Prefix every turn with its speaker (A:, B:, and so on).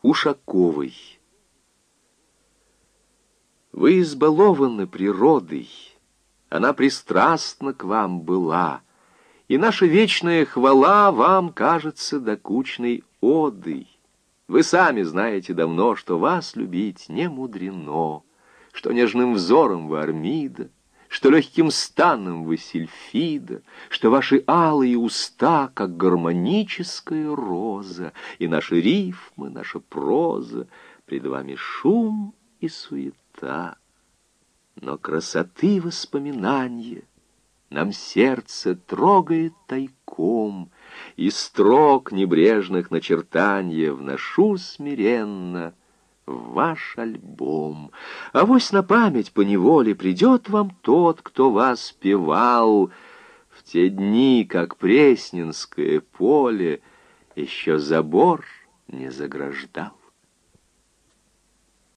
A: Ушаковой. Вы избалованы природой, она пристрастна к вам была, и наша вечная хвала вам кажется докучной одой. Вы сами знаете давно, что вас любить не мудрено, что нежным взором вы Армида, что легким станом вы Сильфида, что ваши алые уста, как гармоническая роза, и наши рифмы, наша проза, пред вами шум и суета. Но красоты воспоминанья нам сердце трогает тайком, и строк небрежных начертанья вношу смиренно в ваш альбом. Авось на память поневоле придет вам тот, кто вас певал в те дни, как Пресненское поле еще забор не заграждал.